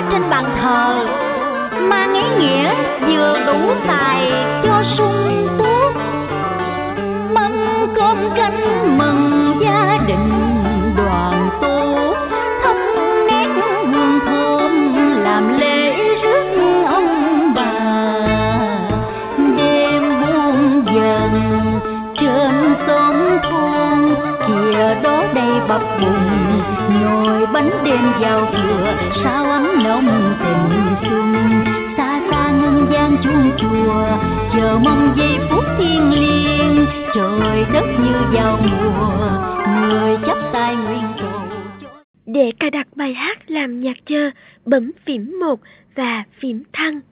trên bàn thờ, mang ý nghĩa vừa đủ tài cho sung túc. Mâm cơm canh mừng gia đình đoàn tụ, thắp nét hương thơm làm lễ rước ông bà. Đêm buông dần trên xóm thôn, kìa đó đây bập bùng nhồi bánh đêm giao thừa, sao ấm nồng tình xuân. Xa xa ngân vang chuông chùa, chờ mong giây phút thiêng liêng, trời đất như vào mùa, người chắp tay nguyện cầu. Để cài đặt bài hát làm nhạc chờ, bấm phím 1 và phím thăng.